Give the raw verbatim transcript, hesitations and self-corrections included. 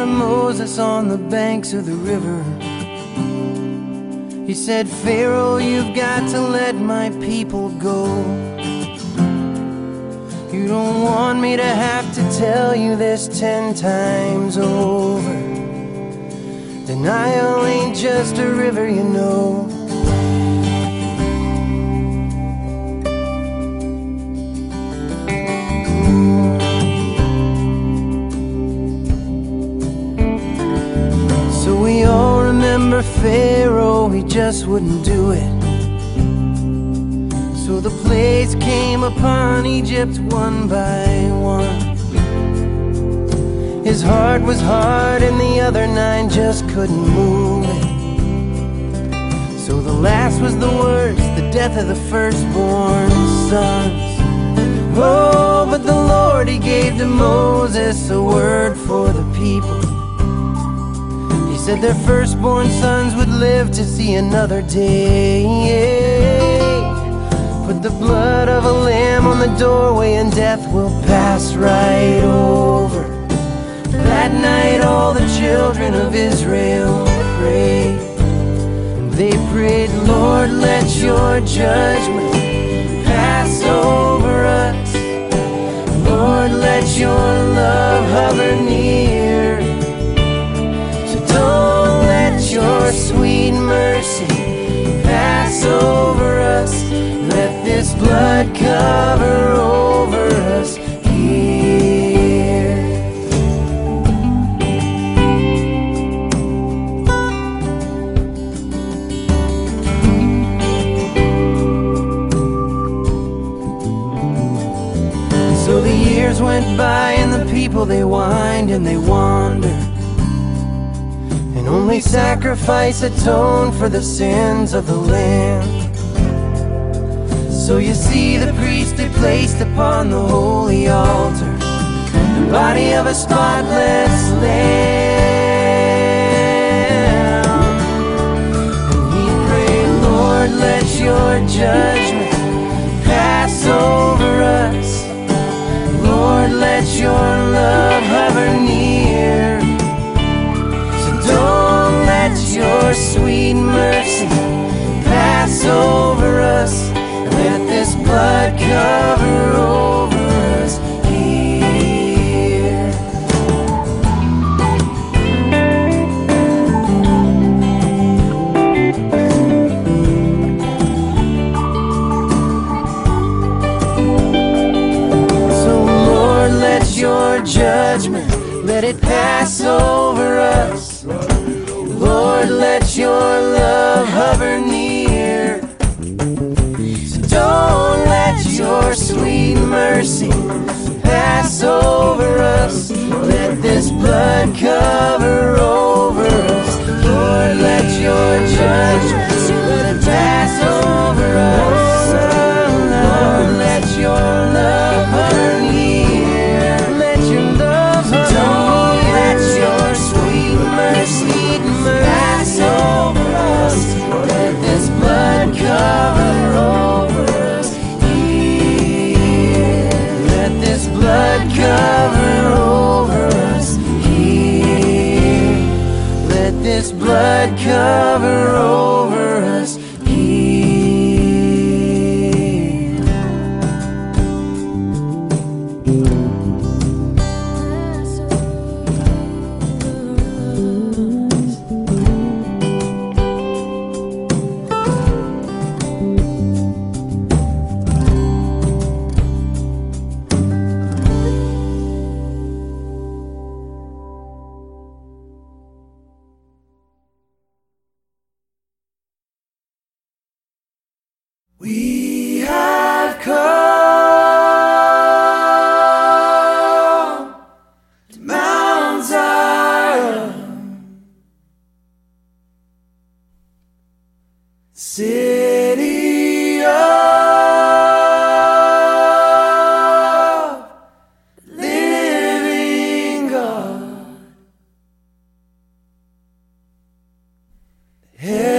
of Moses on the banks of the river. He said, Pharaoh, you've got to let my people go. You don't want me to have to tell you this ten times over. The Nile ain't just a river, you know. So we all remember Pharaoh, he just wouldn't do it. So the plagues came upon Egypt one by one. His heart was hard and the other nine just couldn't move it. So the last was the worst, the death of the firstborn sons. Oh, but the Lord, he gave to Moses a word for the people. He said their firstborn sons would live to see another day. Put the blood of a lamb on the doorway and death will pass right over. That night all the children of Israel prayed. And they prayed, Lord, let your judgment pass over us. Lord, let your love hover near. So don't let your sweet mercy pass over us. Let this blood cover over us here. So the years went by and the people, they whined and they wandered. And only sacrifice atoned for the sins of the land. So you see the priest they placed upon the holy altar the body of a spotless lamb. And he prayed, Lord, let your judgment pass over us. Lord, let your love hover near. So don't let your sweet mercy pass over us. Let this blood cover over us here. So Lord, let your judgment, let it pass over us. Lord, let your love hover near. Don't let your sweet mercy pass over us. Let this blood cover over us. Lord, let your judgment let it pass over us. Lord, let your love hover near. Let your love hover near. Don't let your sweet mercy pass over us. Let this blood cover over us. Blood cover over us here. Let this blood cover over us we have come to Mount Zion, city of living God.